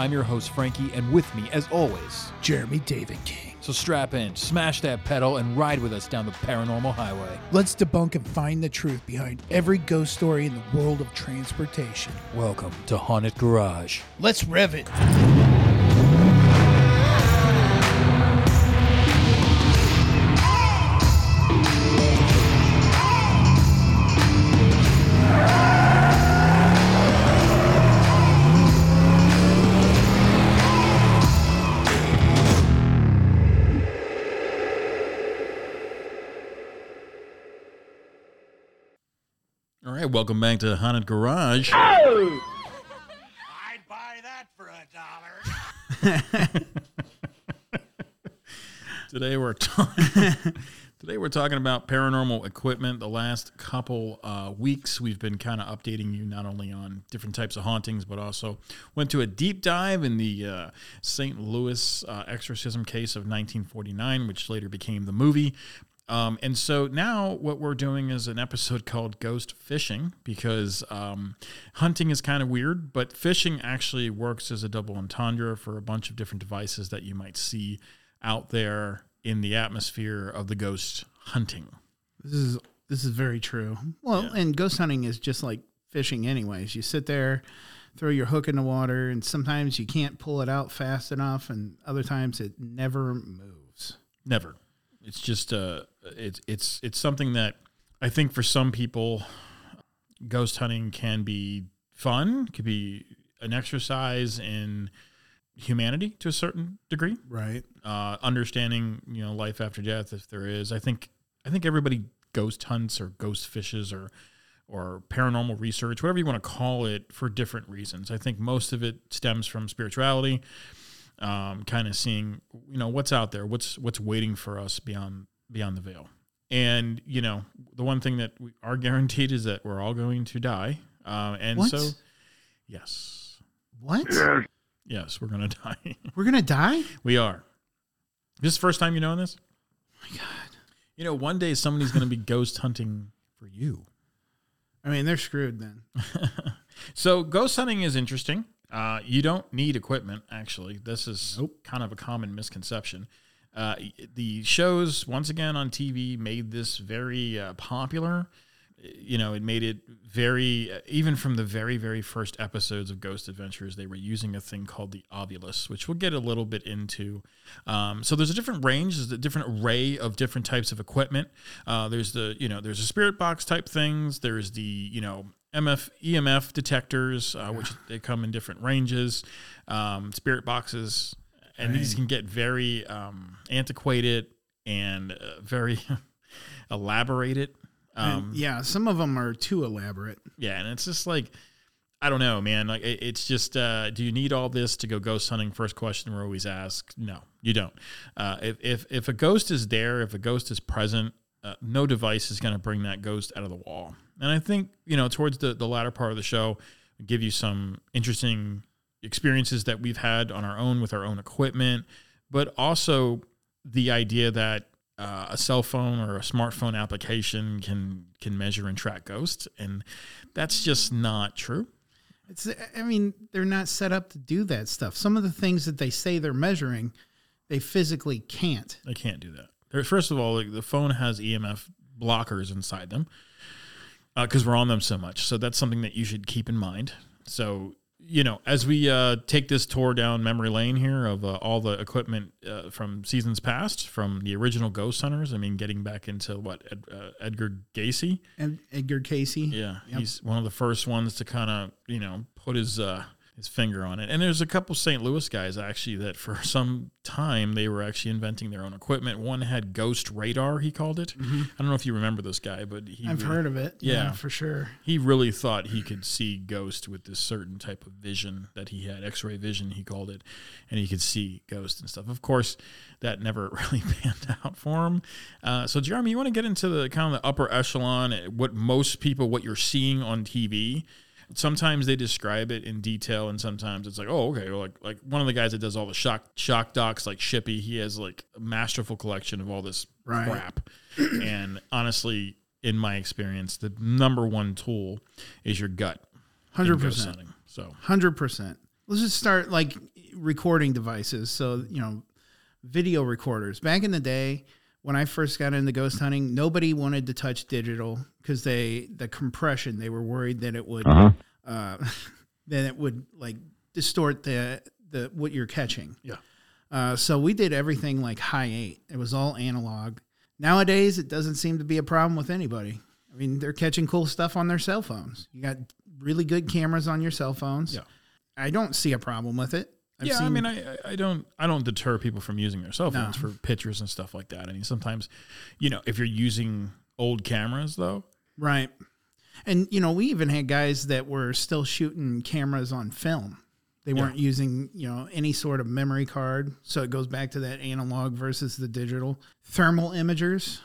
I'm your host, Frankie, and with me, as always, Jeremy David King. So strap in, smash that pedal, and ride with us down the paranormal highway. Let's debunk and find the truth behind every ghost story in the world of transportation. Welcome to Haunted Garage. Let's rev it. All right, welcome back to Haunted Garage. Oh! I'd buy that for $1. Today we're talking about paranormal equipment. The last couple weeks, we've been kind of updating you not only on different types of hauntings, but also went to a deep dive in the St. Louis exorcism case of 1949, which later became the movie. And so now what we're doing is an episode called Ghost Fishing, because hunting is kind of weird, but fishing actually works as a double entendre for a bunch of different devices that you might see out there in the atmosphere of the ghost hunting. This is very true. Well, Yeah. and ghost hunting is just like fishing anyways. You sit there, throw your hook in the water, and sometimes you can't pull it out fast enough, and other times it never moves. Never. It's just it's something that I think for some people, ghost hunting can be fun, could be an exercise in humanity to a certain degree. Right. Understanding, life after death, if there is. I think everybody ghost hunts or ghost fishes or paranormal research, whatever you want to call it, for different reasons. I think most of it stems from spirituality. Kind of seeing, what's out there, what's waiting for us beyond the veil. And, the one thing that we are guaranteed is that we're all going to die. And What? so, yes. What? Yes, we're going to die. We're going to die? We are. This is the first time you knowing this? Oh my God. One day somebody's going to be ghost hunting for you. I mean, they're screwed then. So ghost hunting is interesting. You don't need equipment, actually. This is kind of a common misconception. The shows, once again, on TV made this very popular. It made it very, even from the very, very first episodes of Ghost Adventures, they were using a thing called the Ovilus, which we'll get a little bit into. So there's a different range, there's a different array of different types of equipment. There's there's a spirit box type things. There's the, EMF detectors, which they come in different ranges, spirit boxes, and these can get very antiquated and very elaborated. Some of them are too elaborate. Yeah, and it's just like, I don't know, man. Like, it's just, do you need all this to go ghost hunting? First question we're always asked. No, you don't. If a ghost is there, if a ghost is present, no device is going to bring that ghost out of the wall. And I think, towards the latter part of the show, we give you some interesting experiences that we've had on our own with our own equipment, but also the idea that a cell phone or a smartphone application can measure and track ghosts, and that's just not true. They're not set up to do that stuff. Some of the things that they say they're measuring, they physically can't. They can't do that. First of all, the phone has EMF blockers inside them because we're on them so much. So that's something that you should keep in mind. So, as we take this tour down memory lane here of all the equipment from seasons past, from the original Ghost Hunters, getting back into Edgar Cayce. And Edgar Cayce. Yeah, Yep. He's one of the first ones to kind of, put his finger on it. And there's a couple St. Louis guys, actually, that for some time they were actually inventing their own equipment. One had Ghost Radar, he called it. Mm-hmm. I don't know if you remember this guy, but I've heard of it. Yeah, for sure. He really thought he could see ghosts with this certain type of vision that he had, X-ray vision, he called it, and he could see ghosts and stuff. Of course, that never really panned out for him. So, Jeremy, you want to get into the kind of the upper echelon, what you're seeing on TV. Sometimes they describe it in detail, and sometimes it's like, oh, okay. Like one of the guys that does all the shock docs, like Shippy, he has like a masterful collection of all this crap. And honestly, in my experience, the number one tool is your gut. 100%. So 100%. Let's just start like recording devices. So, video recorders. Back in the day, when I first got into ghost hunting, nobody wanted to touch digital because the compression, they were worried that it would, like distort the what you're catching. Yeah. So we did everything like high 8. It was all analog. Nowadays, it doesn't seem to be a problem with anybody. I mean, they're catching cool stuff on their cell phones. You got really good cameras on your cell phones. Yeah. I don't see a problem with it. I mean, I don't deter people from using their cell phones for pictures and stuff like that. I mean, sometimes, if you're using old cameras though. Right. And, we even had guys that were still shooting cameras on film. They weren't using, any sort of memory card. So it goes back to that analog versus the digital. Thermal imagers,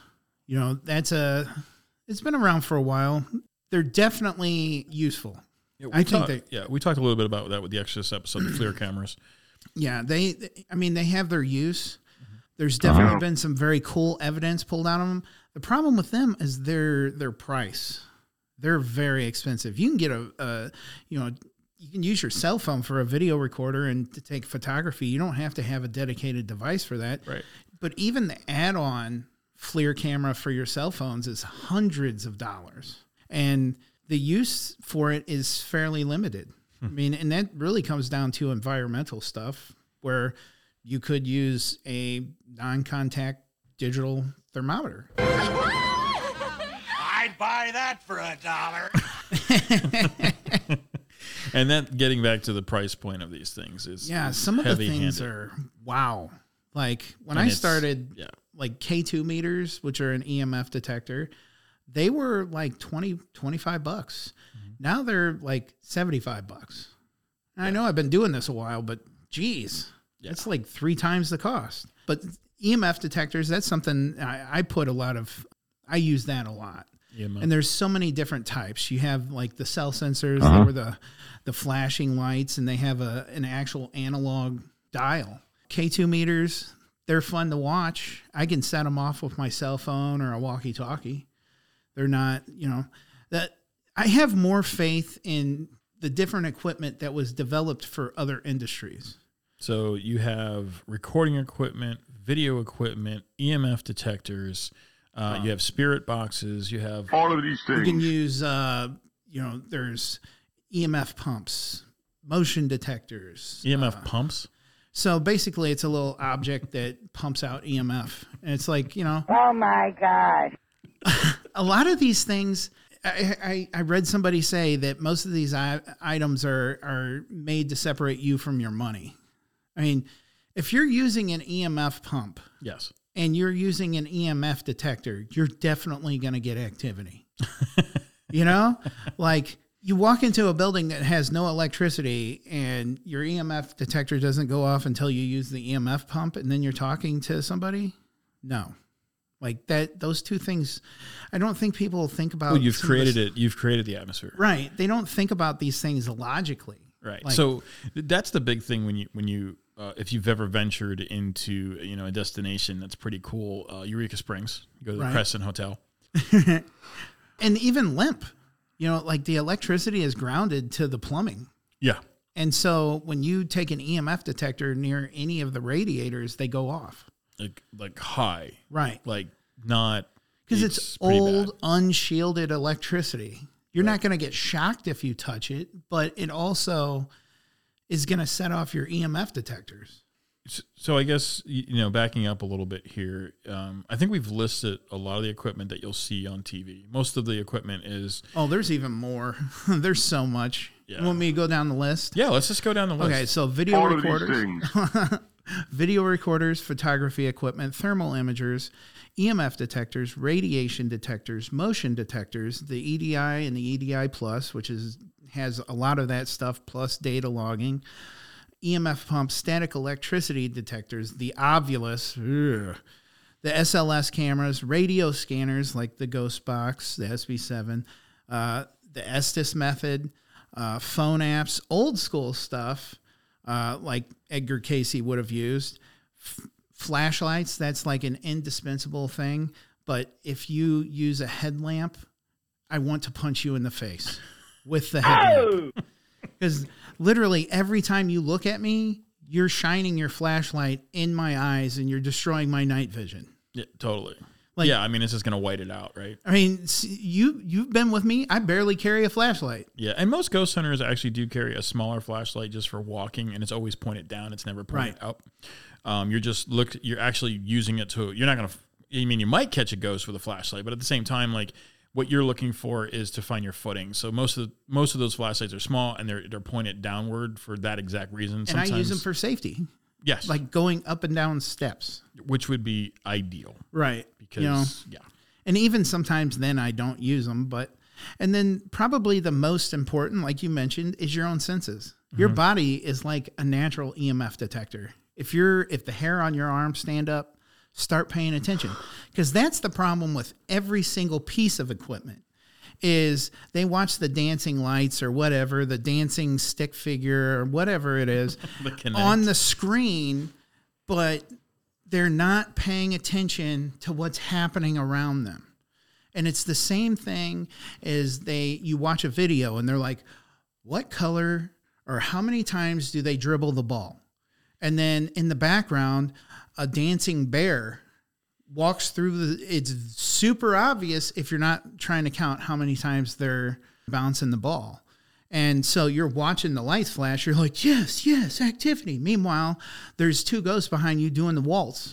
it's been around for a while. They're definitely useful. Yeah, we talked a little bit about that with the Exorcist episode, the FLIR cameras. Yeah, they have their use. There's definitely been some very cool evidence pulled out of them. The problem with them is their price. They're very expensive. You can get you can use your cell phone for a video recorder and to take photography. You don't have to have a dedicated device for that. Right. But even the add-on FLIR camera for your cell phones is hundreds of dollars. And the use for it is fairly limited. I mean, and that really comes down to environmental stuff where you could use a non-contact digital thermometer. I'd buy that for $1. And then getting back to the price point of these things is some of the things are wow. Like when I started, like K2 meters, which are an EMF detector, they were like $20, $25. Mm-hmm. Now they're like $75. I know I've been doing this a while, but geez, it's like 3 times the cost. But EMF detectors, that's something I use that a lot. EMF. And there's so many different types. You have like the cell sensors, they were the flashing lights, and they have an actual analog dial. K2 meters, they're fun to watch. I can set them off with my cell phone or a walkie-talkie. They're not, that I have more faith in the different equipment that was developed for other industries. So you have recording equipment, video equipment, EMF detectors. You have spirit boxes. You have all of these things. You can use, there's EMF pumps, motion detectors. EMF pumps? So basically, it's a little object that pumps out EMF. And it's like, Oh, my God. A lot of these things, I read somebody say that most of these items are made to separate you from your money. I mean, if you're using an EMF pump. Yes. And you're using an EMF detector, you're definitely going to get activity. Like you walk into a building that has no electricity and your EMF detector doesn't go off until you use the EMF pump and then you're talking to somebody. No. Like that, those two things, I don't think people think about. Well, you've created it. You've created the atmosphere. Right. They don't think about these things logically. Right. Like, so that's the big thing when you if you've ever ventured into a destination that's pretty cool, Eureka Springs, you go to the Crescent Hotel, and even LIMP, like the electricity is grounded to the plumbing. Yeah. And so when you take an EMF detector near any of the radiators, they go off. Like high. Right. Like not because it's old, unshielded electricity. You're not going to get shocked if you touch it, but it also is going to set off your EMF detectors. So I guess, backing up a little bit here, I think we've listed a lot of the equipment that you'll see on TV. Most of the equipment is... Oh, there's even more. There's so much. Yeah. You want me to go down the list? Yeah, let's just go down the list. Okay, so video recorders. Video recorders, photography equipment, thermal imagers, EMF detectors, radiation detectors, motion detectors, the EDI and the EDI Plus, which has a lot of that stuff, plus data logging, EMF pumps, static electricity detectors, the Ovilus, the SLS cameras, radio scanners like the Ghost Box, the SB7, the Estes method, phone apps, old school stuff, like Edgar Casey would have used. Flashlights, that's like an indispensable thing. But if you use a headlamp, I want to punch you in the face with the headlamp. Because literally every time you look at me, you're shining your flashlight in my eyes and you're destroying my night vision. Yeah, totally. Like, yeah, I mean, it's just going to white it out, right? I mean, you've been with me. I barely carry a flashlight. Yeah, and most ghost hunters actually do carry a smaller flashlight just for walking, and it's always pointed down. It's never pointed up. You're actually using it to. You're not going to. I mean, you might catch a ghost with a flashlight, but at the same time, like what you're looking for is to find your footing. So most of those flashlights are small and they're pointed downward for that exact reason. And I use them for safety. Yes, like going up and down steps, which would be ideal, right? Because and even sometimes then I don't use them, and then probably the most important, like you mentioned, is your own senses. Your body is like a natural EMF detector. If the hair on your arm stand up, start paying attention, because that's the problem with every single piece of equipment. Is they watch the dancing lights or whatever, the dancing stick figure or whatever it is on the screen, but they're not paying attention to what's happening around them. And it's the same thing as you watch a video and they're like, what color or how many times do they dribble the ball? And then in the background, a dancing bear walks through it's super obvious if you're not trying to count how many times they're bouncing the ball. And so you're watching the lights flash. You're like, yes, activity. Meanwhile, there's two ghosts behind you doing the waltz.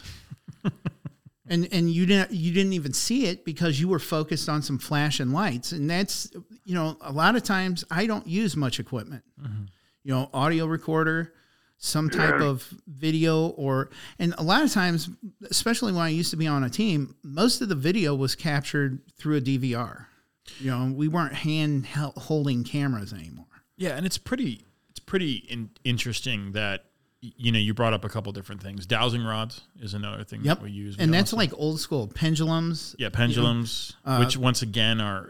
and you didn't even see it because you were focused on some flashing lights. And that's, a lot of times I don't use much equipment, audio recorder, some type of video and a lot of times, especially when I used to be on a team, most of the video was captured through a DVR. We weren't holding cameras anymore. Yeah. And it's pretty interesting that, you brought up a couple different things. Dowsing rods is another thing that we use. And that's like old school pendulums. Yeah. Pendulums, which once again are,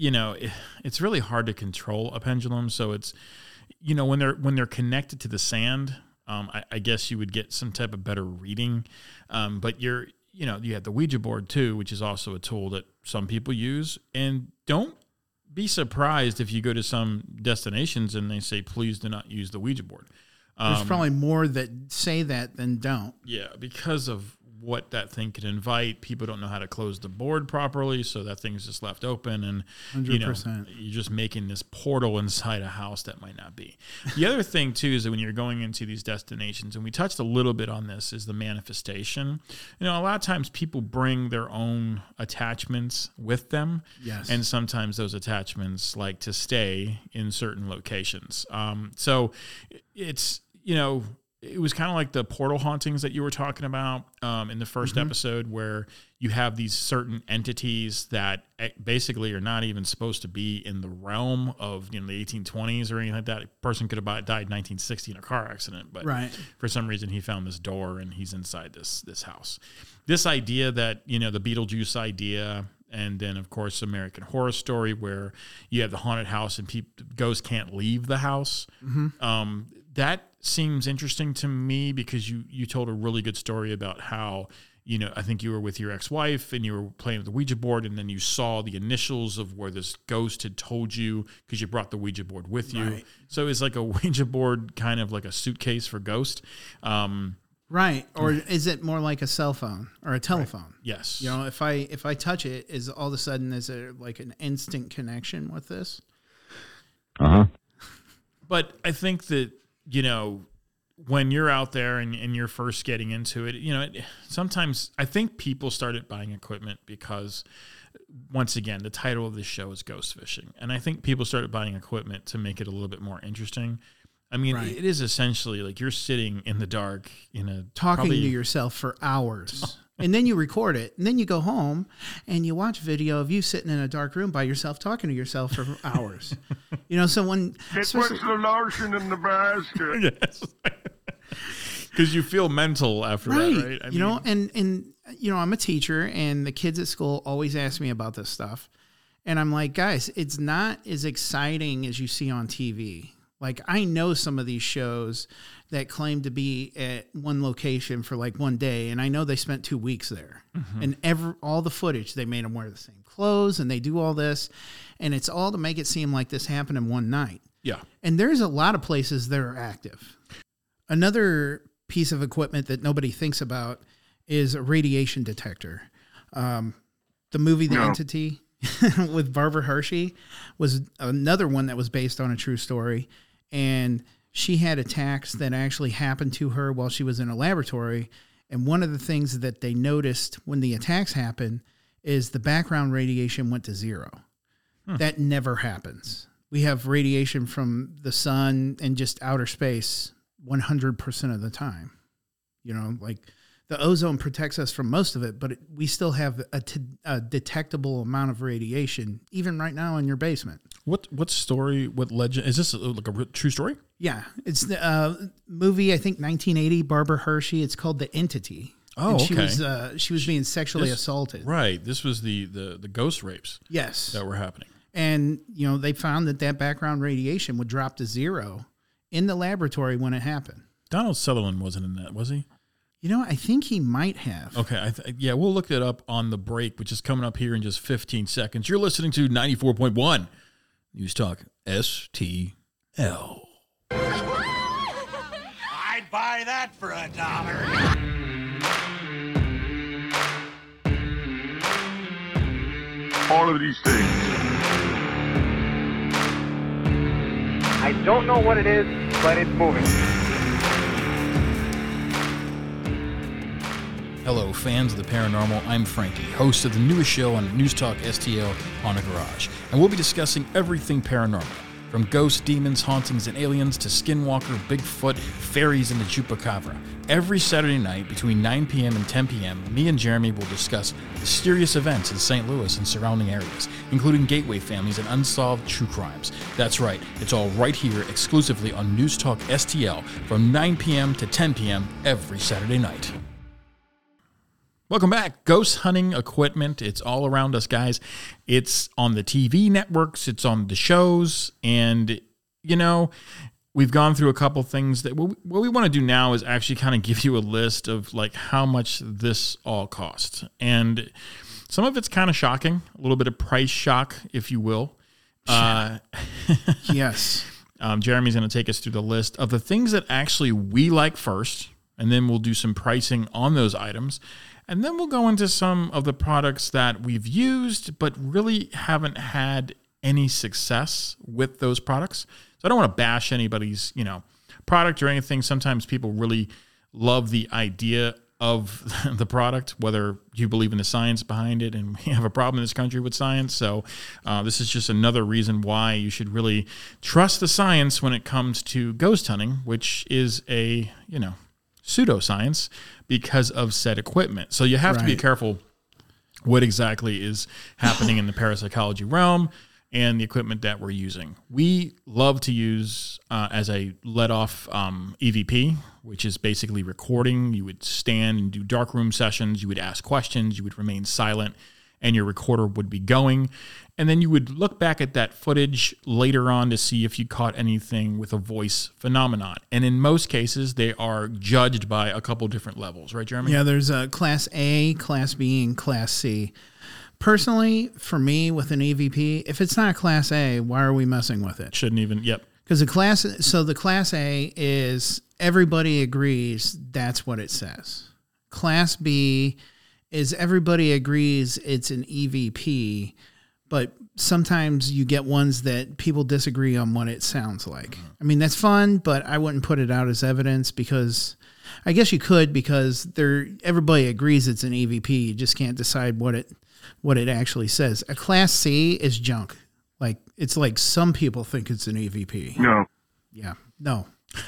it's really hard to control a pendulum. So it's, when they're connected to the sand, I guess you would get some type of better reading. But you have the Ouija board too, which is also a tool that some people use. And don't be surprised if you go to some destinations and they say, please do not use the Ouija board. There's probably more that say that than don't. Yeah, because of what that thing could invite. People don't know how to close the board properly, so that thing's just left open, and 100%. You're just making this portal inside a house that might not be. The other thing too is that when you're going into these destinations, and we touched a little bit on this, is the manifestation. A lot of times people bring their own attachments with them, yes, and sometimes those attachments like to stay in certain locations. So it's it was kind of like the portal hauntings that you were talking about in the first episode, where you have these certain entities that basically are not even supposed to be in the realm of the 1820s or anything like that. A person could have died in 1960 in a car accident, but for some reason he found this door and he's inside this house. This idea that, the Beetlejuice idea, and then, of course, American Horror Story, where you have the haunted house and ghosts can't leave the house. That seems interesting to me because you told a really good story about how, I think you were with your ex-wife and you were playing with the Ouija board, and then you saw the initials of where this ghost had told you because you brought the Ouija board with you. Right. So it's like a Ouija board, kind of like a suitcase for ghost. Right. Or is it more like a cell phone or a telephone? Right. Yes. If I touch it, is all of a sudden, is there like an instant connection with this? But I think that, when you're out there and you're first getting into it, sometimes I think people started buying equipment because, once again, the title of this show is Ghost Fishing. And I think people started buying equipment to make it a little bit more interesting. I mean, It is essentially like you're sitting in the dark talking to yourself for hours. And then you record it, and then you go home and you watch video of you sitting in a dark room by yourself talking to yourself for hours. So when it puts the lotion in the basket. Yes. Because you feel mental after that, right? I mean, I'm a teacher, and the kids at school always ask me about this stuff. And I'm like, guys, it's not as exciting as you see on TV. Like, I know some of these shows that claim to be at one location for like one day, and I know they spent 2 weeks there. And all the footage, they made them wear the same clothes, and they do all this, and it's all to make it seem like this happened in one night. Yeah. And there's a lot of places that are active. Another piece of equipment that nobody thinks about is a radiation detector. The movie The Entity with Barbara Hershey was another one that was based on a true story. And she had attacks that actually happened to her while she was in a laboratory. And one of the things that they noticed when the attacks happened is the background radiation went to zero. That never happens. We have radiation from the sun and just outer space 100% of the time. You know, like the ozone protects us from most of it, but we still have a detectable amount of radiation, even right now in your basement. What story, what legend, is this like a true story? Yeah. It's the movie, I think 1980, Barbara Hershey. It's called The Entity. Oh, and okay. She was being sexually assaulted. Right. This was the ghost rapes. Yes. That were happening. And, you know, they found that background radiation would drop to zero in the laboratory when it happened. Donald Sutherland wasn't in that, was he? You know, I think he might have. Okay. Yeah, we'll look it up on the break, which is coming up here in just 15 seconds. You're listening to 94.1 News Talk STL. I'd buy that for $1. All of these things. I don't know what it is, but it's moving. Hello, fans of the paranormal. I'm Frankie, host of the newest show on News Talk STL on a Garage. And we'll be discussing everything paranormal, from ghosts, demons, hauntings, and aliens to skinwalker, Bigfoot, fairies, and the Chupacabra. Every Saturday night between 9 p.m. and 10 p.m., me and Jeremy will discuss mysterious events in St. Louis and surrounding areas, including gateway families and unsolved true crimes. That's right, it's all right here exclusively on News Talk STL from 9 p.m. to 10 p.m. every Saturday night. Welcome back. Ghost hunting equipment. It's all around us, guys. It's on the TV networks. It's on the shows. And, you know, we've gone through a couple things that what we want to do now is actually kind of give you a list of like how much this all costs. And some of it's kind of shocking, a little bit of price shock, if you will. Yes. Jeremy's going to take us through the list of the things that actually we like first, and then we'll do some pricing on those items. And then we'll go into some of the products that we've used but really haven't had any success with those products. So I don't want to bash anybody's, product or anything. Sometimes people really love the idea of the product, whether you believe in the science behind it, and we have a problem in this country with science. So this is just another reason why you should really trust the science when it comes to ghost hunting, which is a, pseudoscience because of said equipment. So you have to be careful what exactly is happening in the parapsychology realm and the equipment that we're using. We love to use as a let-off EVP, which is basically recording. You would stand and do darkroom sessions. You would ask questions. You would remain silent, and your recorder would be going. And then you would look back at that footage later on to see if you caught anything with a voice phenomenon. And in most cases, they are judged by a couple different levels. Right, Jeremy? Yeah, there's a Class A, Class B, and Class C. Personally, for me, with an EVP, if it's not a Class A, why are we messing with it? Shouldn't even, yep. Because the Class A is everybody agrees that's what it says. Class B is everybody agrees it's an EVP, but sometimes you get ones that people disagree on what it sounds like. I mean, that's fun, but I wouldn't put it out as evidence because I guess you could, because everybody agrees it's an EVP. You just can't decide what it actually says. A Class C is junk. Like, it's like some people think it's an EVP. No. Yeah. No.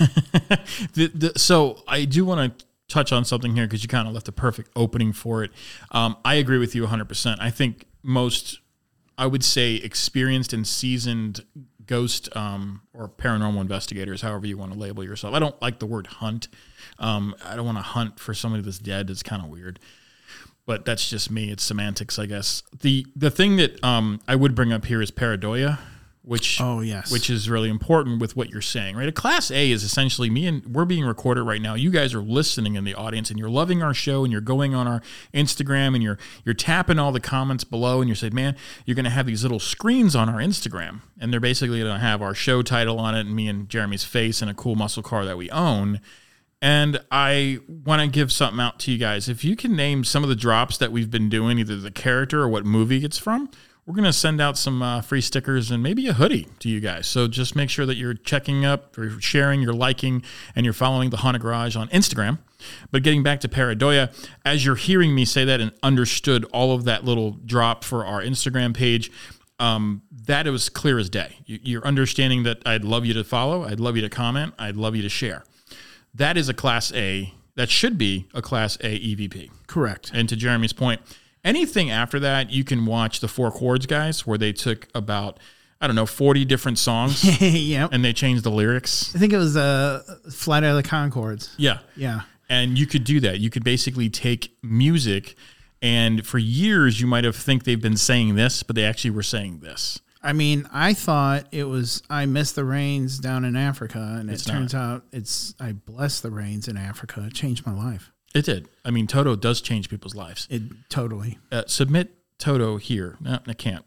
So I do want to touch on something here because you kind of left a perfect opening for it. I agree with you 100%. I think most, I would say, experienced and seasoned ghost or paranormal investigators, however you want to label yourself. I don't like the word hunt. I don't want to hunt for somebody that's dead. It's kind of weird. But that's just me. It's semantics, I guess. The thing that I would bring up here is pareidoia, which yes, which is really important with what you're saying, right? A Class A is essentially we're being recorded right now. You guys are listening in the audience, and you're loving our show, and you're going on our Instagram, and you're tapping all the comments below, and you're saying, man, you're going to have these little screens on our Instagram, and they're basically going to have our show title on it, and me and Jeremy's face, and a cool muscle car that we own. And I want to give something out to you guys. If you can name some of the drops that we've been doing, either the character or what movie it's from, we're going to send out some free stickers and maybe a hoodie to you guys. So just make sure that you're checking up, or sharing, you're liking, and you're following the Haunted Garage on Instagram. But getting back to Pareidoia, as you're hearing me say that and understood all of that little drop for our Instagram page, that it was clear as day. You're understanding that I'd love you to follow, I'd love you to comment, I'd love you to share. That is a Class A. That should be a Class A EVP. Correct. And to Jeremy's point, anything after that, you can watch the Four Chords guys, where they took about, 40 different songs. Yep. And they changed the lyrics. I think it was Flight of the Conchords. Yeah. Yeah. And you could do that. You could basically take music, and for years you might have think they've been saying this, but they actually were saying this. I mean, I thought it was I Miss the Rains down in Africa, and it turns out it's I Bless the Rains in Africa. It changed my life. It did. I mean, Toto does change people's lives. It totally. Submit Toto here. No, I can't.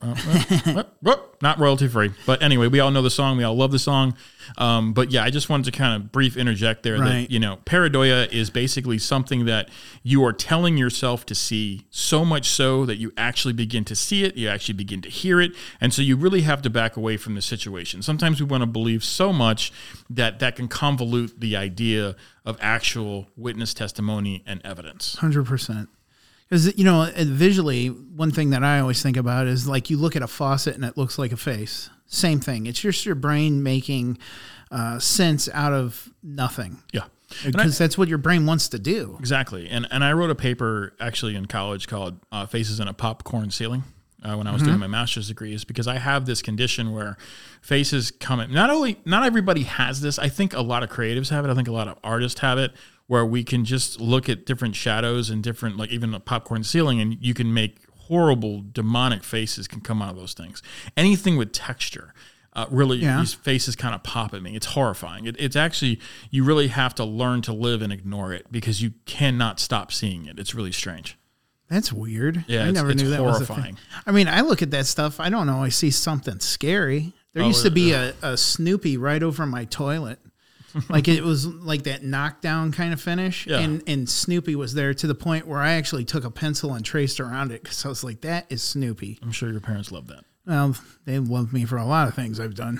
Not royalty free. But anyway, we all know the song. We all love the song. But yeah, I just wanted to kind of brief interject there that, Pareidoia is basically something that you are telling yourself to see, so much so that you actually begin to see it, you actually begin to hear it. And so you really have to back away from the situation. Sometimes we want to believe so much that can convolute the idea of actual witness testimony and evidence. 100%. Because, visually, one thing that I always think about is like you look at a faucet and it looks like a face. Same thing. It's just your brain making sense out of nothing. Yeah. Because that's what your brain wants to do. Exactly. And I wrote a paper actually in college called Faces in a Popcorn Ceiling when I was doing my master's degree, is because I have this condition where faces come in. Not everybody has this. I think a lot of creatives have it. I think a lot of artists have it, where we can just look at different shadows and different, like even a popcorn ceiling, and you can make horrible demonic faces can come out of those things. Anything with texture, these faces kind of pop at me. It's horrifying. It's actually, you really have to learn to live and ignore it, because you cannot stop seeing it. It's really strange. That's weird. Yeah, I never knew that horrifying. was a thing. I mean, I look at that stuff. I don't know. I see something scary. There used to be a Snoopy right over my toilet. Like it was like that knockdown kind of finish. Yeah. And Snoopy was there to the point where I actually took a pencil and traced around it, because I was like, that is Snoopy. I'm sure your parents love that. Well, they love me for a lot of things I've done.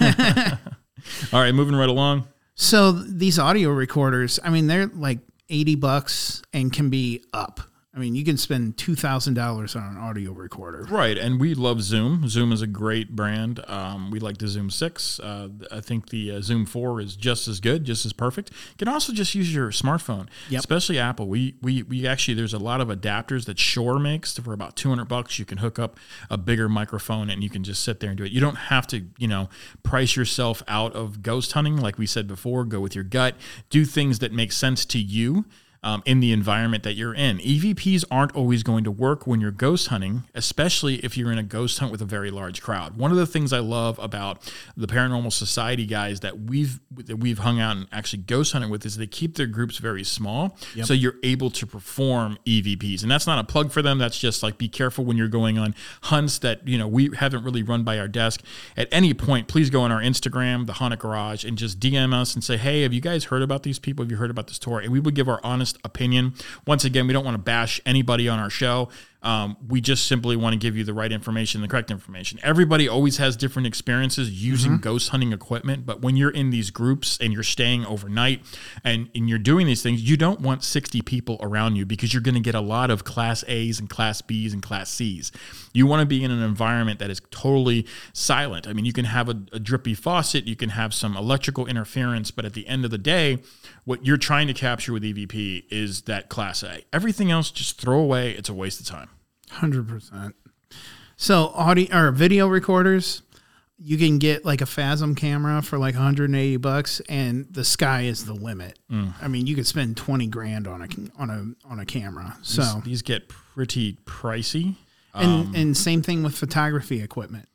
All right, moving right along. So these audio recorders, I mean, they're like $80 and can be up. I mean, you can spend $2,000 on an audio recorder. Right, and we love Zoom. Zoom is a great brand. We like the Zoom 6. I think the Zoom 4 is just as good, just as perfect. You can also just use your smartphone, especially Apple. We actually, there's a lot of adapters that Shure makes for about $200. You can hook up a bigger microphone and you can just sit there and do it. You don't have to, price yourself out of ghost hunting. Like we said before, go with your gut. Do things that make sense to you. In the environment that you're in. EVPs aren't always going to work when you're ghost hunting, especially if you're in a ghost hunt with a very large crowd. One of the things I love about the Paranormal Society guys that we've hung out and actually ghost hunted with is they keep their groups very small, so you're able to perform EVPs. And that's not a plug for them. That's just like, be careful when you're going on hunts that we haven't really run by our desk. At any point, please go on our Instagram, the Haunted Garage, and just DM us and say, hey, have you guys heard about these people? Have you heard about this tour? And we would give our honest opinion. Once again, we don't want to bash anybody on our show. We just simply want to give you the right information, the correct information. Everybody always has different experiences using ghost hunting equipment, but when you're in these groups and you're staying overnight and you're doing these things, you don't want 60 people around you, because you're going to get a lot of Class A's and Class B's and Class C's. You want to be in an environment that is totally silent. I mean, you can have a drippy faucet, you can have some electrical interference, but at the end of the day, what you're trying to capture with EVP is that Class A. Everything else, just throw away. It's a waste of time. 100%. So audio or video recorders, you can get like a Phasm camera for like $180, and the sky is the limit. I mean, you could spend $20,000 on a camera. So these get pretty pricey. And same thing with photography equipment.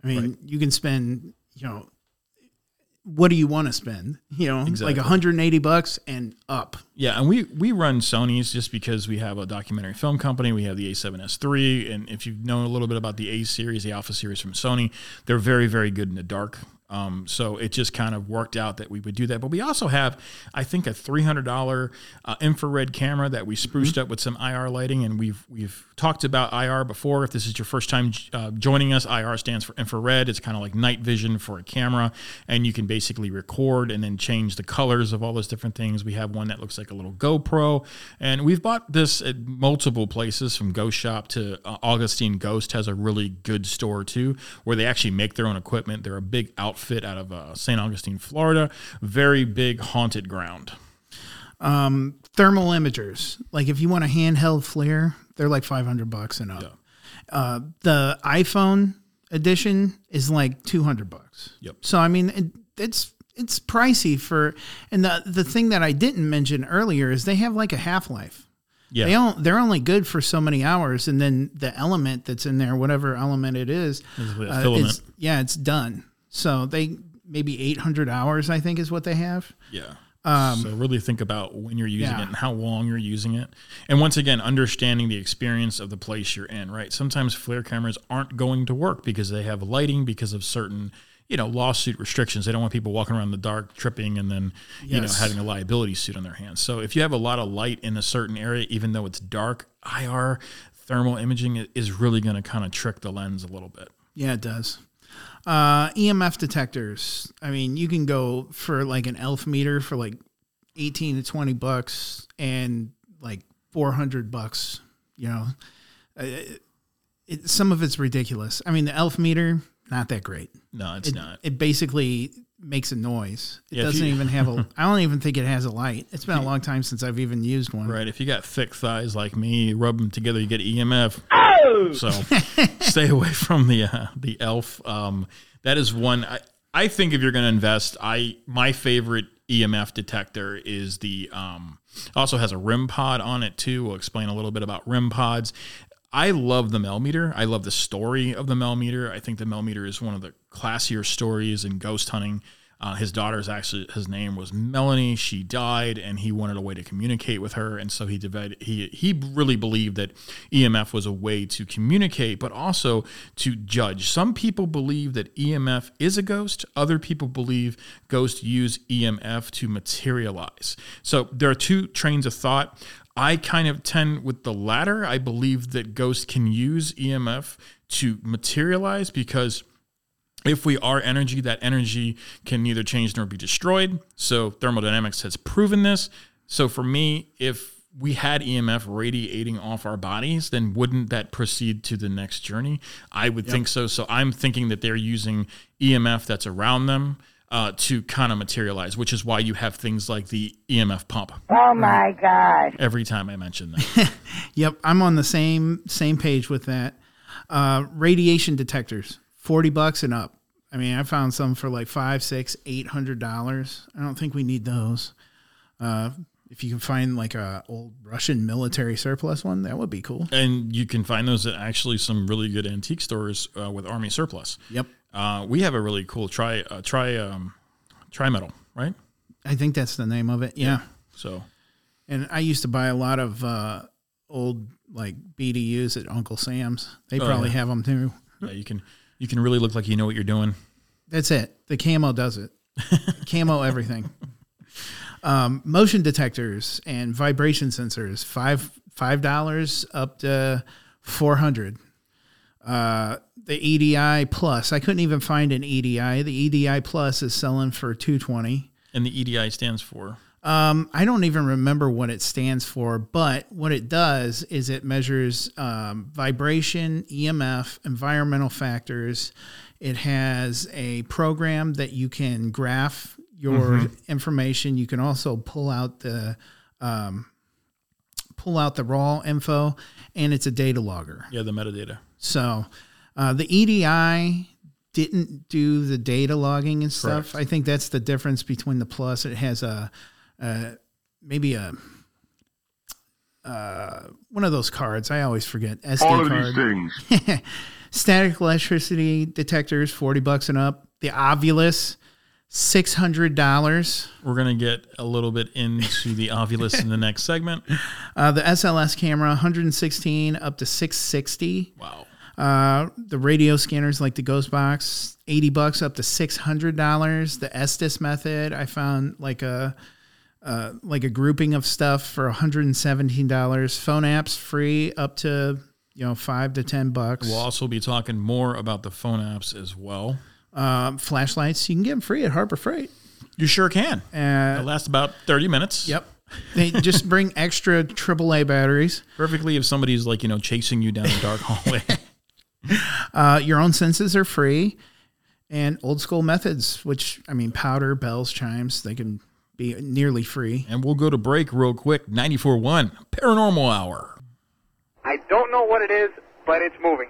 I mean, you can spend, what do you want to spend? Like $180 and up. Yeah, and we run Sonys just because we have a documentary film company. We have the A7S III, and if you've known a little bit about the A series, the Alpha series from Sony, they're very, very good in the dark. So it just kind of worked out that we would do that. But we also have, I think, a $300 infrared camera that we spruced up with some IR lighting, and we've talked about IR before. If this is your first time joining us, IR stands for infrared. It's kind of like night vision for a camera, and you can basically record and then change the colors of all those different things. We have one that looks like a little GoPro, and we've bought this at multiple places, from Ghost Shop to Augustine Ghost has a really good store too, where they actually make their own equipment. They're a big outfit out of St. Augustine, Florida. Very big haunted ground. Thermal imagers. Like if you want a handheld FLIR, they're like $500 and up. Yeah. The iPhone edition is like $200. Yep. So I mean, it's pricey for. And the thing that I didn't mention earlier is they have like a half-life. Yeah. They're only good for so many hours, and then the element that's in there, whatever element it is, filament. It's done. So they maybe 800 hours, I think, is what they have. Yeah. So really think about when you're using it and how long you're using it. And once again, understanding the experience of the place you're in, right? Sometimes FLIR cameras aren't going to work because they have lighting because of certain, lawsuit restrictions. They don't want people walking around in the dark, tripping, and then, having a liability suit on their hands. So if you have a lot of light in a certain area, even though it's dark, IR thermal imaging is really going to kind of trick the lens a little bit. Yeah, it does. EMF detectors. I mean, you can go for like an ELF meter for like $18 to $20 and like $400. Some of it's ridiculous. I mean, the ELF meter, not that great. No, it's not. It basically makes a noise. It doesn't even have I don't even think it has a light. It's been a long time since I've even used one. Right. If you got thick thighs like me, rub them together, you get EMF. So stay away from the ELF. That is one. I think if you're going to invest, my favorite EMF detector is the also has a RIM pod on it too. We'll explain a little bit about RIM pods. I love the Melmeter. I love the story of the Melmeter. I think the Melmeter is one of the classier stories in ghost hunting. His daughter's his name was Melanie. She died, and he wanted a way to communicate with her, and so he really believed that EMF was a way to communicate, but also to judge. Some people believe that EMF is a ghost. Other people believe ghosts use EMF to materialize. So there are two trains of thought. I kind of tend with the latter. I believe that ghosts can use EMF to materialize because if we are energy, that energy can neither change nor be destroyed. So thermodynamics has proven this. So for me, if we had EMF radiating off our bodies, then wouldn't that proceed to the next journey? I would think so. So I'm thinking that they're using EMF that's around them to kind of materialize, which is why you have things like the EMF pump. Oh my God. Every time I mention that. Yep. I'm on the same page with that. Radiation detectors, $40 and up. I mean, I found some for like $500, $600, $800. I don't think we need those. If you can find like a old Russian military surplus one, that would be cool. And you can find those at actually some really good antique stores with Army surplus. Yep. We have a really cool tri-metal, right? I think that's the name of it. Yeah. So, and I used to buy a lot of old like BDUs at Uncle Sam's. They probably have them too. Yeah, you can really look like you know what you're doing. That's it. The camo does it. Camo everything. Motion detectors and vibration sensors, $5 up to $400. The EDI Plus, I couldn't even find an EDI. The EDI Plus is selling for $220. And the EDI stands for? I don't even remember what it stands for, but what it does is it measures vibration, EMF, environmental factors. It has a program that you can graph your information. You can also pull out the raw info, and it's a data logger. Yeah, the metadata. So the EDI didn't do the data logging and stuff. Correct. I think that's the difference between the Plus. It has maybe one of those cards. I always forget. SD All of card. these things. Static electricity detectors, $40 and up. The Ovilus, $600. We're going to get a little bit into the Ovilus in the next segment. The SLS camera, 116 up to 660. Wow. The radio scanners like the Ghost Box, $80 up to $600. The Estes method, I found like a grouping of stuff for $117. Phone apps free up to $5 to $10. We'll also be talking more about the phone apps as well. Flashlights, you can get them free at Harbor Freight. You sure can. It lasts about 30 minutes. Yep. They just bring extra AAA batteries. Perfectly if somebody's like, chasing you down a dark hallway. Your own senses are free. And old school methods, which, powder, bells, chimes, they can be nearly free. And we'll go to break real quick. 94.1 Paranormal Hour. I don't know what it is, but it's moving.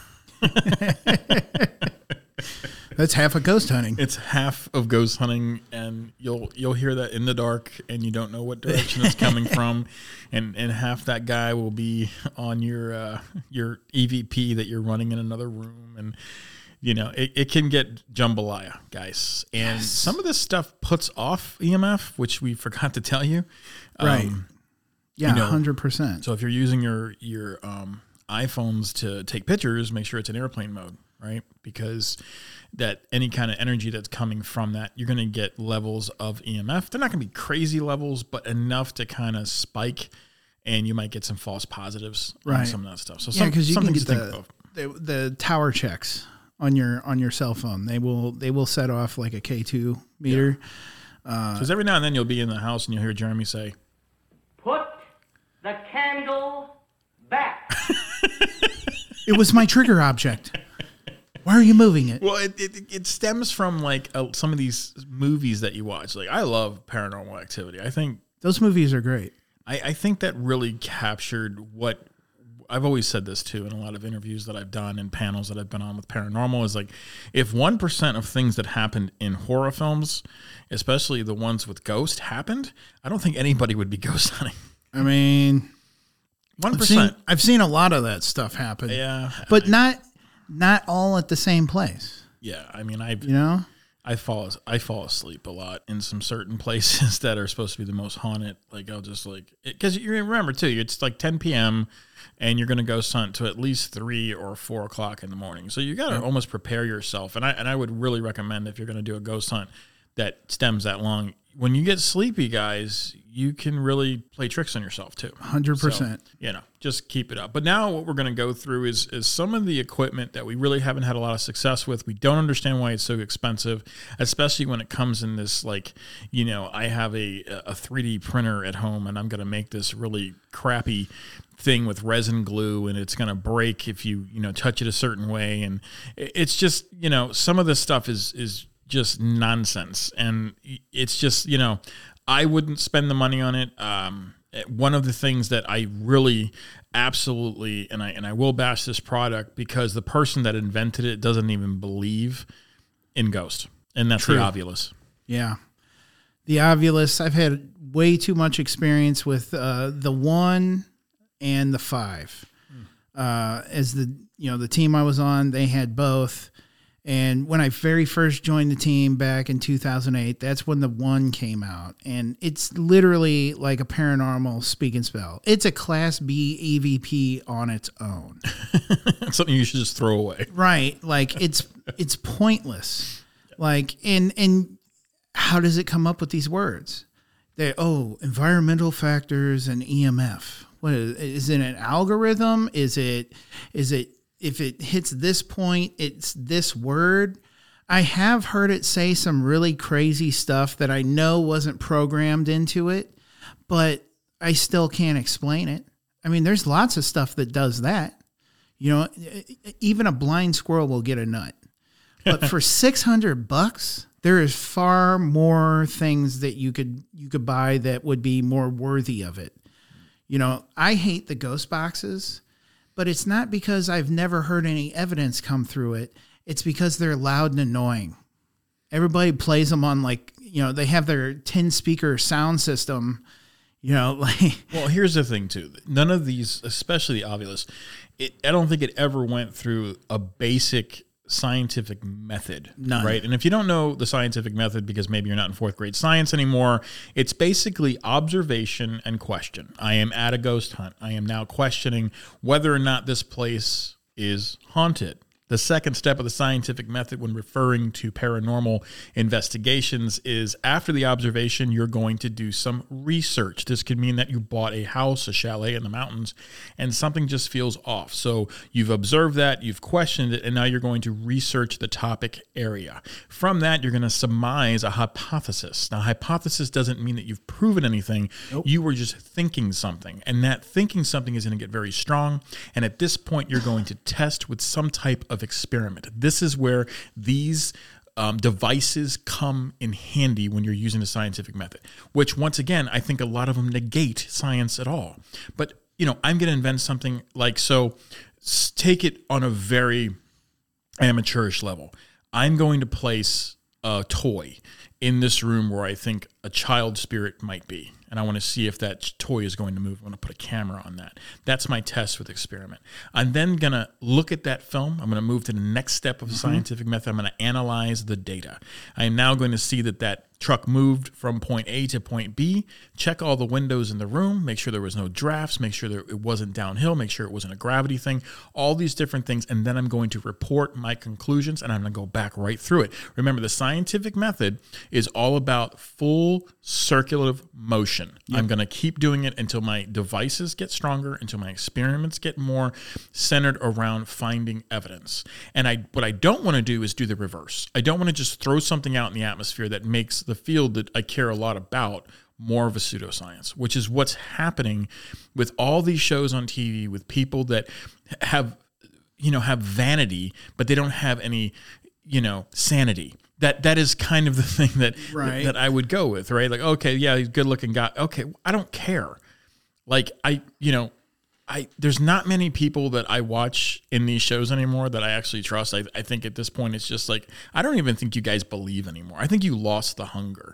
That's half of ghost hunting. It's half of ghost hunting, and you'll hear that in the dark, and you don't know what direction it's coming from, and half that guy will be on your EVP that you're running in another room, and it can get jambalaya, guys. And some of this stuff puts off EMF, which we forgot to tell you. Right. Yeah, 100%. So if you're using your iPhones to take pictures, make sure it's in airplane mode, right? Because that any kind of energy that's coming from that, you're going to get levels of EMF. They're not going to be crazy levels, but enough to kind of spike, and you might get some false positives on some of that stuff. So because you can get the tower checks on your cell phone. They will set off like a K2 meter. Because every now and then you'll be in the house and you'll hear Jeremy say, "Put the candle back." It was my trigger object. Why are you moving it? Well, it stems from like some of these movies that you watch. Like, I love Paranormal Activity. I think those movies are great. I think that really captured what I've always said this too in a lot of interviews that I've done and panels that I've been on with paranormal is like, if 1% of things that happened in horror films, especially the ones with ghosts, happened, I don't think anybody would be ghost hunting. 1%. I've seen a lot of that stuff happen. Yeah, but not all at the same place. Yeah, I fall asleep a lot in some certain places that are supposed to be the most haunted. Like, I'll just because you remember too, it's like 10 p.m. and you're going to ghost hunt to at least 3 or 4 o'clock in the morning. So you got to almost prepare yourself. And I would really recommend, if you're going to do a ghost hunt that stems that long, when you get sleepy, guys, you can really play tricks on yourself too. 100%. So, just keep it up. But now what we're going to go through is some of the equipment that we really haven't had a lot of success with. We don't understand why it's so expensive, especially when it comes in this, I have a 3D printer at home and I'm going to make this really crappy thing with resin glue, and it's going to break if you touch it a certain way. And it's just, some of this stuff is just nonsense. And it's just, I wouldn't spend the money on it. One of the things that I really absolutely, and I will bash this product because the person that invented it doesn't even believe in ghosts, and that's the Ovilus. Yeah. The Ovilus, I've had way too much experience with the 1 and the 5. As the team I was on, they had both. And when I very first joined the team back in 2008, that's when the 1 came out. And it's literally like a paranormal speak and spell. It's a Class B EVP on its own. Something you should just throw away. Right. Like, it's pointless. Like, and how does it come up with these words? Environmental factors and EMF. What is it, an algorithm? Is it if it hits this point, it's this word? I have heard it say some really crazy stuff that I know wasn't programmed into it, but I still can't explain it. There's lots of stuff that does that. Even a blind squirrel will get a nut. But for $600, there is far more things that you could buy that would be more worthy of it. I hate the ghost boxes. But it's not because I've never heard any evidence come through it. It's because they're loud and annoying. Everybody plays them on they have their 10 speaker sound system, You know, like, well, here's the thing too. None of these, especially the Ovilus, I don't think it ever went through a basic scientific method. None. Right? And if you don't know the scientific method because maybe you're not in 4th grade science anymore, it's basically observation and question. I am at a ghost hunt. I am now questioning whether or not this place is haunted. The second step of the scientific method when referring to paranormal investigations is after the observation, you're going to do some research. This could mean that you bought a house, a chalet in the mountains, and something just feels off. So you've observed that, you've questioned it, and now you're going to research the topic area. From that, you're going to surmise a hypothesis. Now, hypothesis doesn't mean that you've proven anything. Nope. You were just thinking something, and that thinking something is going to get very strong. And at this point, you're going to test with some type of experiment. This is where these devices come in handy when you're using the scientific method, which once again, I think a lot of them negate science at all. But, you know, I'm going to invent something like, so take it on a very amateurish level. I'm going to place a toy in this room where I think a child spirit might be. And I want to see if that toy is going to move. I want to put a camera on that. That's my test with experiment. I'm then going to look at that film. I'm going to move to the next step of the scientific method. I'm going to analyze the data. I am now going to see that truck moved from point A to point B, check all the windows in the room, make sure there was no drafts, make sure that it wasn't downhill, make sure it wasn't a gravity thing, all these different things. And then I'm going to report my conclusions and I'm going to go back right through it. Remember, the scientific method is all about full circulative motion. Yep. I'm going to keep doing it until my devices get stronger, until my experiments get more centered around finding evidence. And what I don't want to do is do the reverse. I don't want to just throw something out in the atmosphere that makes the field that I care a lot about more of a pseudoscience, which is what's happening with all these shows on TV with people that have vanity, but they don't have any, sanity. That is kind of the thing that I would go with, right? Like, okay, yeah, he's a good looking guy. Okay, I don't care. Like, there's not many people that I watch in these shows anymore that I actually trust. I think at this point, it's just like, I don't even think you guys believe anymore. I think you lost the hunger.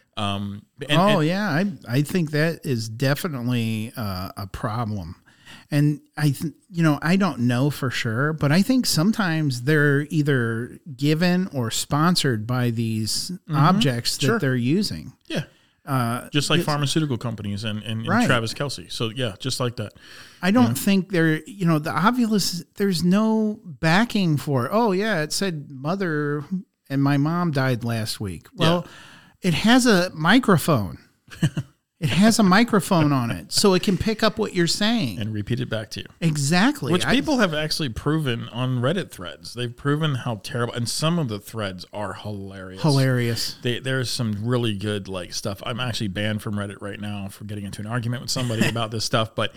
I think that is definitely a problem. And I don't know for sure, but I think sometimes they're either given or sponsored by these objects that they're using. Yeah. Just like pharmaceutical companies and Travis Kelce. So yeah, just like that. I don't think they're, the Ovilus, there's no backing for it. Oh yeah, it said mother and my mom died last week. Well, it has a microphone. It has a microphone on it, so it can pick up what you're saying and repeat it back to you. Exactly. Which people have actually proven on Reddit threads. They've proven how terrible, and some of the threads are hilarious. There's some really good stuff. I'm actually banned from Reddit right now for getting into an argument with somebody about this stuff, but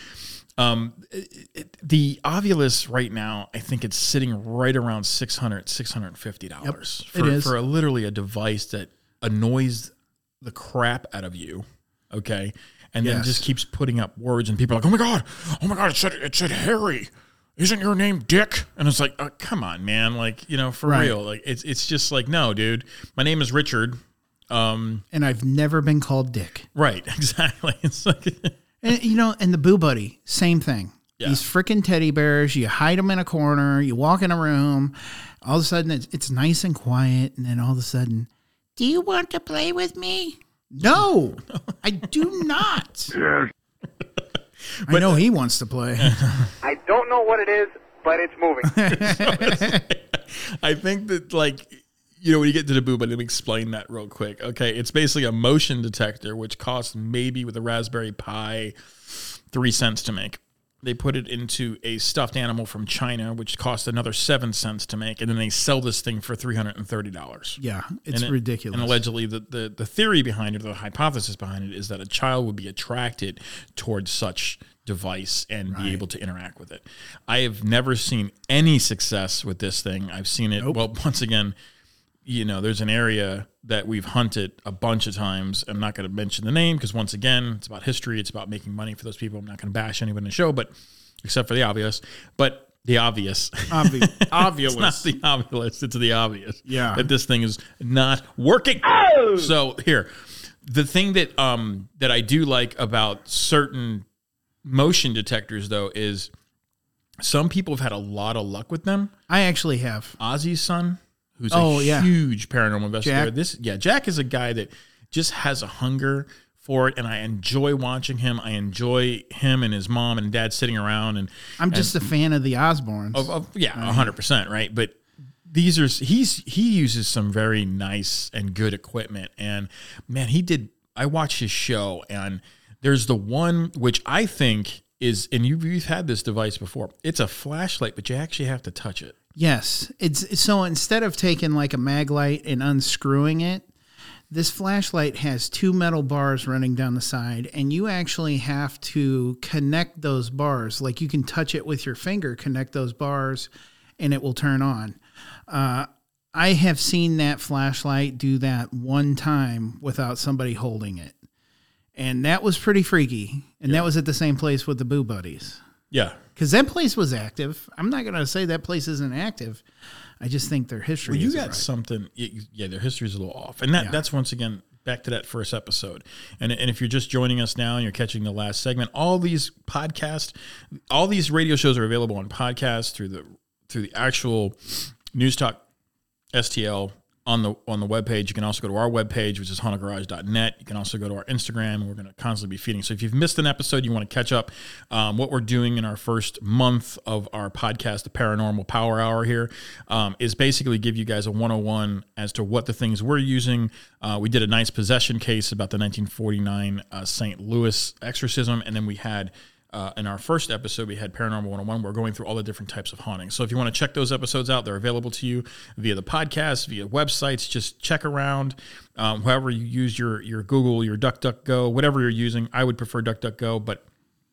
the Ovilus right now, I think it's sitting right around $650 for literally a device that annoys the crap out of you. Okay. And then just keeps putting up words and people are like, oh my God, it said Harry. Isn't your name Dick? And it's like, oh, come on, man. For real. Like, it's just like, no, dude, my name is Richard. And I've never been called Dick. Right. Exactly. It's like, and the Boo Buddy, same thing. Yeah. These freaking teddy bears, you hide them in a corner, you walk in a room, all of a sudden it's nice and quiet. And then all of a sudden, do you want to play with me? No, I do not. Yes. I know he wants to play. I don't know what it is, but it's moving. I think that, when you get to the Boo, but let me explain that real quick. Okay, it's basically a motion detector, which costs maybe with a Raspberry Pi 3 cents to make. They put it into a stuffed animal from China, which cost another 7 cents to make, and then they sell this thing for $330. Yeah, it's ridiculous. And allegedly, the theory behind it, the hypothesis behind it, is that a child would be attracted towards such device and be able to interact with it. I have never seen any success with this thing. I've seen it. Nope. Well, once again, there's an area that we've hunted a bunch of times. I'm not going to mention the name because, once again, it's about history. It's about making money for those people. I'm not going to bash anyone in the show, but except for the obvious. But the obvious. Obvious. It's not the obvious. It's the obvious. Yeah. That this thing is not working. Oh! So here, The thing that that I do like about certain motion detectors, though, is some people have had a lot of luck with them. I actually have. Ozzy's son, who's a huge paranormal investigator. Jack is a guy that just has a hunger for it, and I enjoy watching him. I enjoy him and his mom and dad sitting around, and I'm just a fan of the Osbournes. 100%, right? But these are he uses some very nice and good equipment, and man, I watched his show, and there's the one which I think is, and you've had this device before. It's a flashlight, but you actually have to touch it. Yes, it's so instead of taking like a mag light and unscrewing it, this flashlight has 2 metal bars running down the side, and you actually have to connect those bars. Like you can touch it with your finger, connect those bars, and it will turn on. I have seen that flashlight do that one time without somebody holding it. And that was pretty freaky. And that was at the same place with the Boo Buddies. Yeah. Because that place was active. I'm not going to say that place isn't active. I just think their history you isn't got right. something. Yeah, their history is a little off. And that's once again back to that first episode. And if you're just joining us now and you're catching the last segment, all these podcasts, all these radio shows are available on podcasts through the actual News Talk STL on the webpage. You can also go to our webpage, which is hauntedgarage.net. You can also go to our Instagram, and we're going to constantly be feeding. So if you've missed an episode, you want to catch up, what we're doing in our first month of our podcast, the Paranormal Power Hour here, is basically give you guys a 101 as to what the things we're using. We did a nice possession case about the 1949 St. Louis exorcism, and then we had in our first episode, we had Paranormal 101. We're going through all the different types of hauntings. So if you want to check those episodes out, they're available to you via the podcast, via websites. Just check around. However you use your Google, your DuckDuckGo, whatever you're using. I would prefer DuckDuckGo, but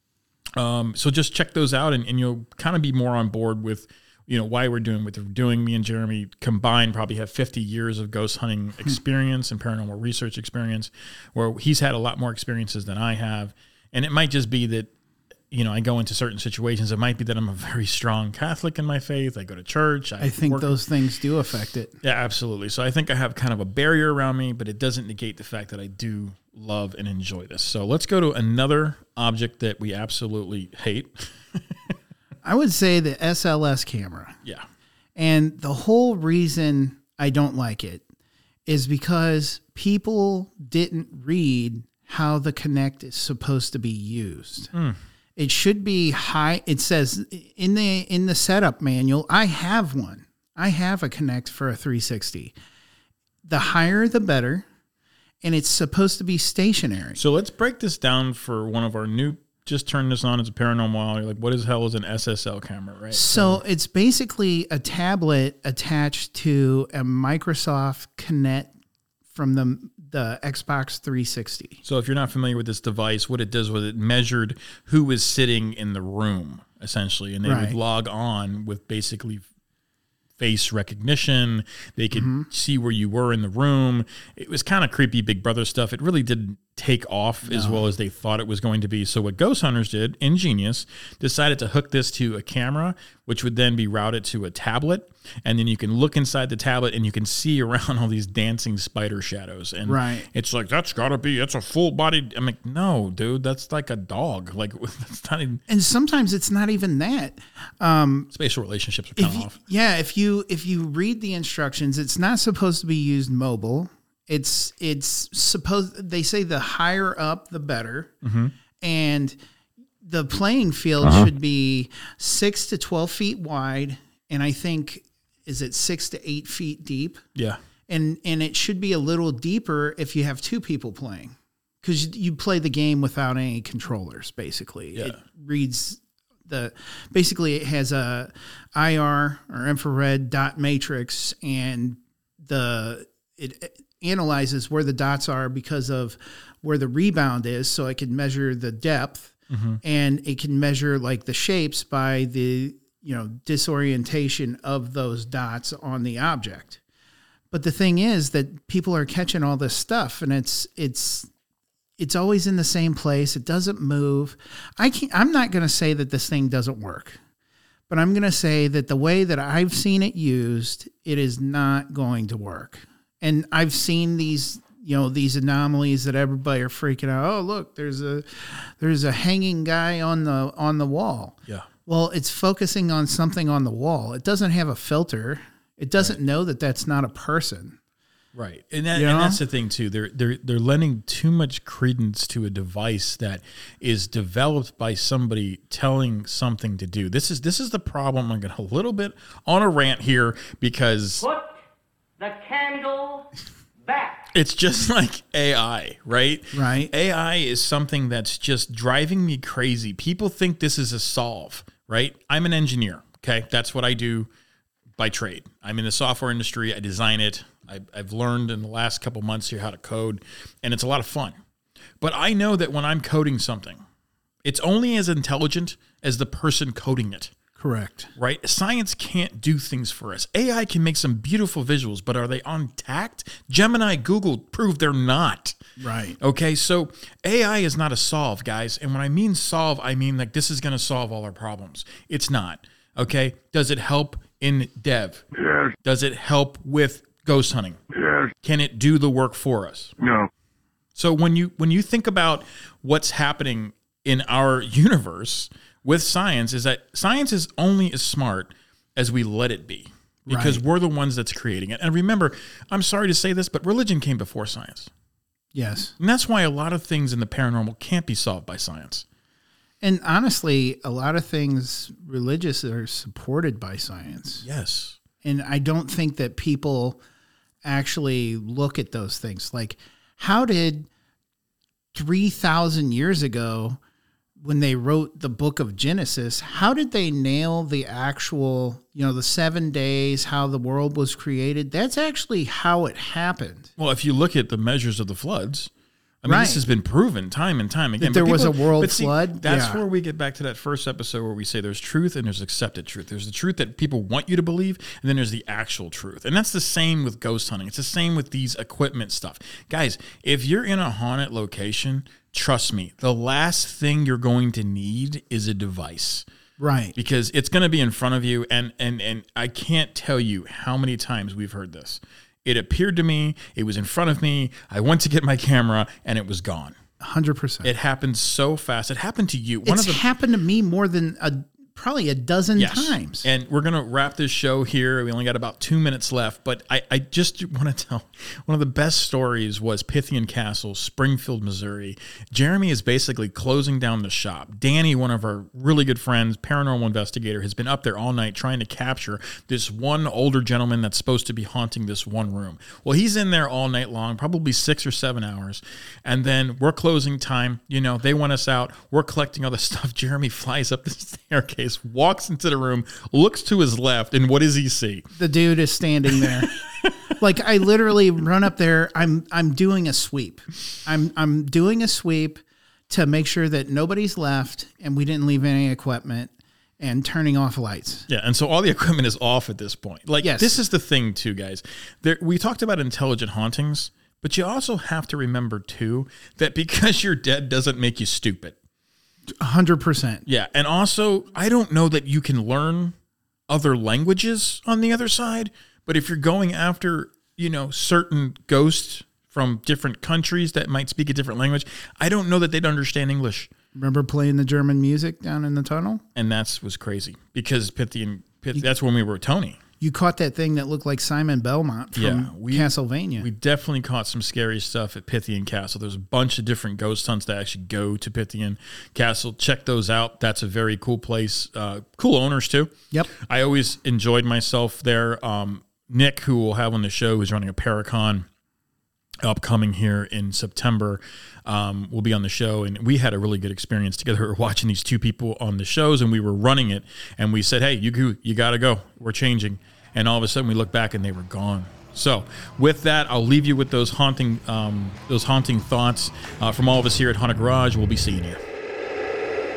so just check those out, and you'll kind of be more on board with why we're doing what we're doing. Me and Jeremy combined probably have 50 years of ghost hunting experience and paranormal research experience, where he's had a lot more experiences than I have. And it might just be that I go into certain situations. It might be that I'm a very strong Catholic in my faith. I go to church. I think those things do affect it. Yeah, absolutely. So I think I have kind of a barrier around me, but it doesn't negate the fact that I do love and enjoy this. So let's go to another object that we absolutely hate. I would say the SLS camera. Yeah. And the whole reason I don't like it is because people didn't read how the Kinect is supposed to be used. It should be high. It says in the setup manual, I have one. I have a Kinect for a 360. The higher, the better. And it's supposed to be stationary. So let's break this down for one of our new, just turn this on as a paranormal. You're like, what the hell is an SSL camera, right? So it's basically a tablet attached to a Microsoft Kinect from the Xbox 360. So if you're not familiar with this device, what it does was it measured who was sitting in the room, essentially, and they would log on with basically face recognition. They could see where you were in the room. It was kind of creepy Big Brother stuff. It really didn't take off as well as they thought it was going to be. So what Ghost Hunters did, ingenious, decided to hook this to a camera, which would then be routed to a tablet. And then you can look inside the tablet and you can see around all these dancing spider shadows. And it's like, that's a full body. I'm like, no, dude, that's like a dog. Like, that's not even. And sometimes it's not even that. Spatial relationships are kind of off. Yeah. If you read the instructions, it's not supposed to be used mobile. It's supposed, they say the higher up, the better. And the playing field should be 6 to 12 feet wide. And I think, is it 6 to 8 feet deep? Yeah. And it should be a little deeper if you have 2 people playing, because you play the game without any controllers, basically. Yeah. It reads basically it has a IR or infrared dot matrix, and it analyzes where the dots are because of where the rebound is, so it can measure the depth, and it can measure like the shapes by the disorientation of those dots on the object. But the thing is that people are catching all this stuff, and it's always in the same place. It doesn't move. I'm not going to say that this thing doesn't work, but I'm going to say that the way that I've seen it used, it is not going to work. And I've seen these these anomalies that everybody are freaking out. Oh, look, there's a hanging guy on the wall. Yeah. Well, it's focusing on something on the wall. It doesn't have a filter. It doesn't know that that's not a person. Right. And that's the thing too. They're lending too much credence to a device that is developed by somebody telling something to do. This is the problem. I'm going to a little bit on a rant here because Put the candle back. it's just like AI, right? Right. AI is something that's just driving me crazy. People think this is a solve, right? I'm an engineer. Okay. That's what I do by trade. I'm in the software industry. I design it. I've learned in the last couple months here how to code, and it's a lot of fun. But I know that when I'm coding something, it's only as intelligent as the person coding it. Correct. Right? Science can't do things for us. AI can make some beautiful visuals, but are they on tact? Gemini, Google proved they're not. Right. Okay, so AI is not a solve, guys. And when I mean solve, I mean like this is going to solve all our problems. It's not. Okay? Does it help in dev? Yes. Does it help with ghost hunting? Yes. Can it do the work for us? No. So when you think about what's happening in our universe with science, is that science is only as smart as we let it be, because we're the ones that's creating it. And remember, I'm sorry to say this, but religion came before science. Yes. And that's why a lot of things in the paranormal can't be solved by science. And honestly, a lot of things religious are supported by science. Yes. And I don't think that people actually look at those things. Like, how did 3,000 years ago, when they wrote the book of Genesis, how did they nail the actual, the 7 days, how the world was created? That's actually how it happened. Well, if you look at the measures of the floods, I mean, this has been proven time and time again. That there was a world flood. That's where we get back to that first episode where we say there's truth and there's accepted truth. There's the truth that people want you to believe, and then there's the actual truth. And that's the same with ghost hunting. It's the same with these equipment stuff. Guys, if you're in a haunted location, trust me, the last thing you're going to need is a device. Right. Because it's going to be in front of you, and I can't tell you how many times we've heard this. It appeared to me, it was in front of me, I went to get my camera, and it was gone. 100%. It happened so fast. It happened to you. It's happened to me more than probably a dozen times. And we're going to wrap this show here. We only got about 2 minutes left, but I just want to tell one of the best stories was Pythian Castle, Springfield, Missouri. Jeremy is basically closing down the shop. Danny, one of our really good friends, paranormal investigator, has been up there all night trying to capture this one older gentleman that's supposed to be haunting this one room. Well, he's in there all night long, probably 6 or 7 hours. And then we're closing time. They want us out. We're collecting all the stuff. Jeremy flies up the staircase, walks into the room, looks to his left, and what does he see? The dude is standing there. Like, I literally run up there. I'm doing a sweep. I'm doing a sweep to make sure that nobody's left and we didn't leave any equipment, and turning off lights. Yeah, and so all the equipment is off at this point. Like, This is the thing too, guys. We talked about intelligent hauntings, but you also have to remember too that because you're dead doesn't make you stupid. 100%. Yeah, and also, I don't know that you can learn other languages on the other side, but if you're going after, certain ghosts from different countries that might speak a different language, I don't know that they'd understand English. Remember playing the German music down in the tunnel? And was crazy, because that's when we were Tony. You caught that thing that looked like Simon Belmont from Castlevania. We definitely caught some scary stuff at Pythian Castle. There's a bunch of different ghost hunts that actually go to Pythian Castle. Check those out. That's a very cool place. Cool owners, too. Yep. I always enjoyed myself there. Nick, who we'll have on the show, who's running a Paracon upcoming here in September, will be on the show, and we had a really good experience together. We were watching these two people on the shows, and we were running it, and we said, hey, you got to go. We're changing. And all of a sudden we look back and they were gone. So with that, I'll leave you with those haunting thoughts from all of us here at Haunted Garage. We'll be seeing you.